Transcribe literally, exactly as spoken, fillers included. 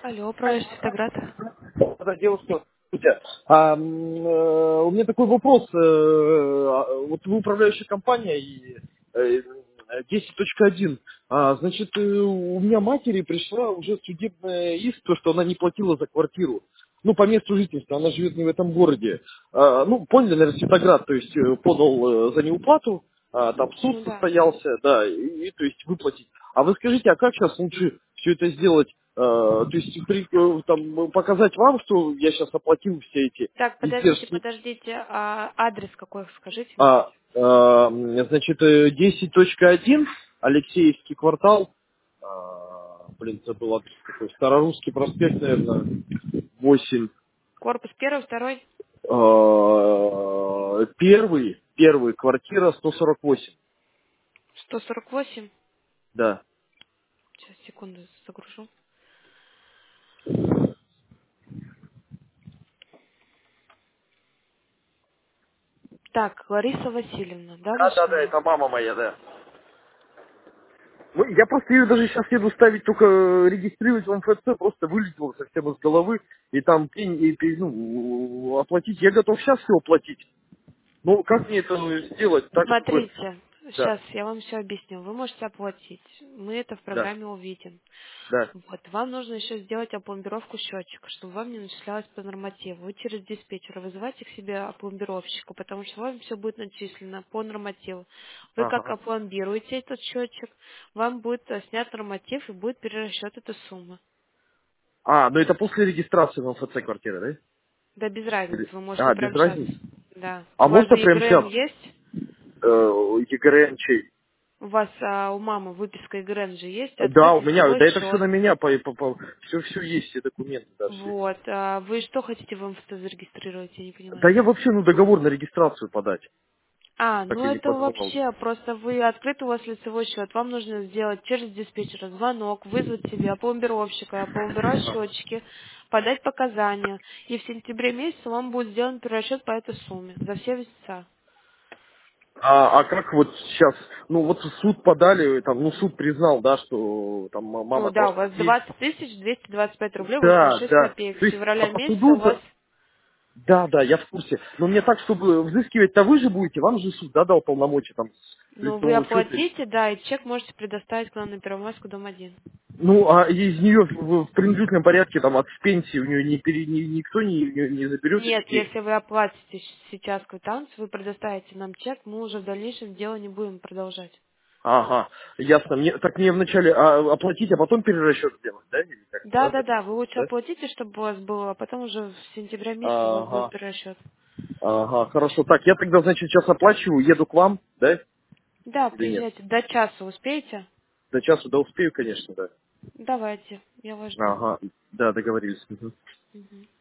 Алло, проезд Цветоград. Да, девушка, слушайте, а, м, э, у меня такой вопрос. э, а, Вот вы управляющая компания и э, десять точка один. А, значит, э, у меня матери пришла уже судебная иск, то, что она не платила за квартиру. Ну, по месту жительства, она живет не в этом городе. А, ну, поняли, наверное, Светоград, то есть э, подал э, за неуплату, а, там суд Ну да. состоялся, да, и, и, то есть выплатить. А вы скажите, а как сейчас лучше все это сделать? Э, то есть при- э, там, показать вам, что я сейчас оплатил все эти Так, подождите, издержки. подождите. А адрес какой, скажите мне? А, э, значит, э, десять точка один, Алексеевский квартал, а, блин, забыл адрес какой, Старорусский проспект, наверное, восемь. Корпус первый, второй? А, Первый, первый, квартира сто сорок восемь, сто сорок восемь. да. Сейчас, секунду, загружу. Так, Лариса Васильевна, да, Да, ваше да, да, имя? это мама моя, да. Ну, я просто ее даже сейчас еду ставить, только регистрировать в МФЦ, просто вылетело совсем из головы, и там пень, и, пень, ну, оплатить. Я готов сейчас все оплатить. Ну, как мне это сделать так, чтобы... Смотрите, Да, сейчас я вам все объясню. Вы можете оплатить. Мы это в да, программе увидим. да. Вот. Вам нужно еще сделать опломбировку счетчика, чтобы вам не начислялось по нормативу. Вы через диспетчера вызывайте к себе опломбировщику, потому что вам все будет начислено по нормативу. Вы как Ага. опломбируете этот счетчик, вам будет э, снят норматив и будет перерасчет этой суммы. А, ну это после регистрации в МФЦ квартиры, да? Да без разницы, Или- вы можете А, без прямо сейчас. разницы. Да. А У вас же можно прямо ЕГРН сейчас? есть? Э, ЕГРН чей? У вас а, у мамы выписка ЕГРН же есть? Да, Открыть у меня, лицевой да это все счет. на меня, по, по, все, все есть, все документы, да, все. Вот. А вы что хотите в МФЦ зарегистрировать? Я не понимаю. Да я вообще, ну, договор на регистрацию подать. А, Так ну и не это подумал. вообще просто вы открыт у вас лицевой счет. Вам нужно сделать через диспетчера звонок, вызвать себе опломбировщика, опломбировать счетчики, подать показания. И в сентябре месяце вам будет сделан перерасчет по этой сумме за все месяца. А, а как вот сейчас, ну вот в суд подали, там, ну суд признал, да, что там м- Ну мама да, у должна вас съесть. двадцать тысяч двести двадцать пять рублей восемьдесят Да, шесть да. копеек. То С есть а февраля по месяца у вас. суду, да, да, я в курсе. Но мне так, чтобы взыскивать-то вы же будете, вам же суд, да, дал полномочия там с Ну, вы лицевого счета. оплатите, да, и чек можете предоставить к нам на Первомайскую, дом один. Ну, а из нее в, в принудительном порядке, там, от пенсии у нее не пере- ни- никто не, не, не заберет Нет, эти деньги. если вы оплатите щ- сейчас квитанцию, вы предоставите нам чек, мы уже в дальнейшем дело не будем продолжать. Ага, ясно. Мне, так мне вначале а, оплатить, а потом перерасчет сделать, да? Или как, Да, да, да, так да, вы получается, лучше да? оплатите, чтобы у вас было, а потом уже в сентябре месяце у вас будет Ага. перерасчет. Ага, хорошо. Так, я тогда, значит, сейчас оплачиваю, еду к вам, да? Да, Или нет? приезжайте. До часа успеете? До часу, да, успею, конечно, да. Давайте, я вас жду. Ага, да, договорились. Мгм. Мгм.